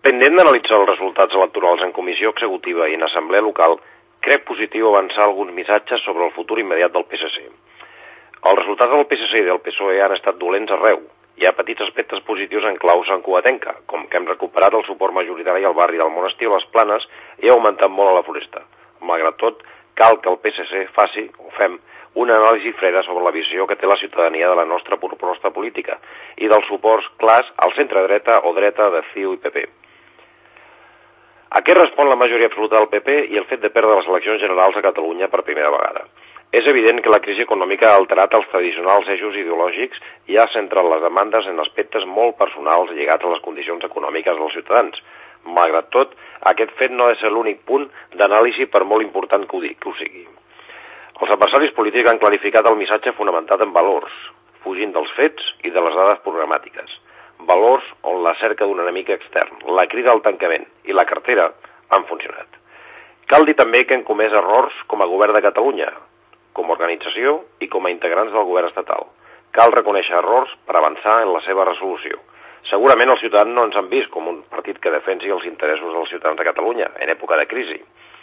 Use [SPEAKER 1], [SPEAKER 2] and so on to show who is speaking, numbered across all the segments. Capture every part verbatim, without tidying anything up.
[SPEAKER 1] Pendent d'analitzar els resultats electorals en comissió executiva i en assemblea local, crec positiu avançar alguns missatges sobre el futur immediat del P S C. Els resultats del P S C i del P S O E han estat dolents arreu. Hi ha petits aspectes positius en clau santcugatenca, com que hem recuperat el suport majoritari al barri del Monestir o les Planes i ha augmentat molt a la Foresta. Malgrat tot, cal que el P S C faci, o fem, una anàlisi freda sobre la visió que té la ciutadania de la nostra proposta política i dels suports clars al centre-dreta o dreta de C I U i P P. A què respon la majoria absoluta del P P i el fet de perdre les eleccions generals a Catalunya per primera vegada? És evident que la crisi econòmica ha alterat els tradicionals eixos ideològics i ha centrat les demandes en aspectes molt personals lligats a les condicions econòmiques dels ciutadans. Malgrat tot, aquest fet no ha de ser l'únic punt d'anàlisi per molt important que ho, digui, que ho sigui. Els adversaris polítics han clarificat el missatge fonamentat en valors, fugint dels fets i de les dades programàtiques. Valors on la cerca d'un enemic extern, la crida al tancament i la cartera han funcionat. Cal dir també que hem comès errors com a govern de Catalunya, com a organització i com a integrants del govern estatal. Cal reconèixer errors per avançar en la seva resolució. Segurament els ciutadans no ens han vist com un partit que defensi els interessos dels ciutadans de Catalunya en època de crisi.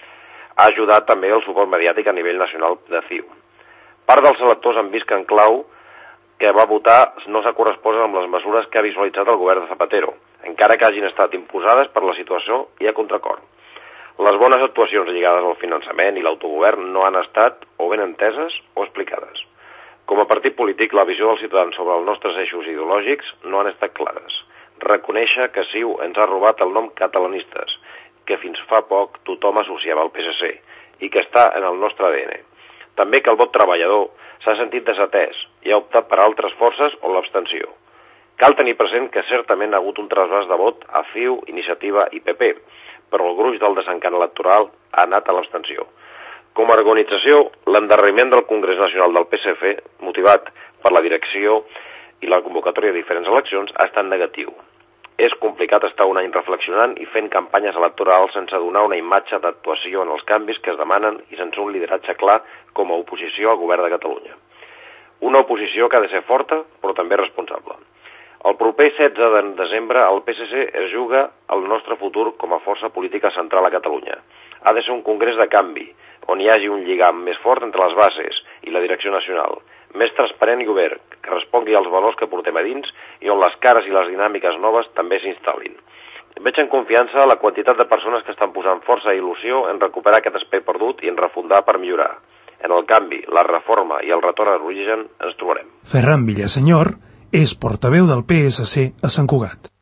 [SPEAKER 1] Ha ajudat també el suport mediàtic a nivell nacional de C I U. Part dels electors han vist que en clau que va votar no s'ha correspost amb les mesures que ha visualitzat el govern de Zapatero, encara que hagin estat imposades per la situació i a contracor. Les bones actuacions lligades al finançament i l'autogovern no han estat o ben enteses o explicades. Com a partit polític, la visió dels ciutadans sobre els nostres eixos ideològics no han estat clares. Reconèixer que C I U ens ha robat el nom catalanistes, que fins fa poc tothom associava al P S C i que està en el nostre A D N. També que el vot treballador s'ha sentit desatès i ha optat per altres forces o l'abstenció. Cal tenir present que certament ha hagut un trasbàs de vot a C I U, Iniciativa i P P, però el gruix del desencant electoral ha anat a l'abstenció. Com a organització, l'endarreriment del Congrés Nacional del P S F, motivat per la direcció i la convocatòria de diferents eleccions, ha estat negatiu. És complicat estar un any reflexionant i fent campanyes electorals sense donar una imatge d'actuació en els canvis que es demanen i sense un lideratge clar com a oposició al govern de Catalunya. Una oposició que ha de ser forta, però també responsable. El proper setze de desembre el P S C es juga el nostre futur com a força política central a Catalunya. Ha de ser un congrés de canvi, on hi hagi un lligam més fort entre les bases i la direcció nacional, més transparent i obert, que respongui als valors que portem a dins i on les cares i les dinàmiques noves també s'instal·lin. Veig en confiança la quantitat de persones que estan posant força i il·lusió en recuperar aquest espai perdut i en refundar per millorar. En el canvi, la reforma i el retorn a l'origen ens trobarem.
[SPEAKER 2] Ferran Villasenyor és portaveu del P S C a Sant Cugat.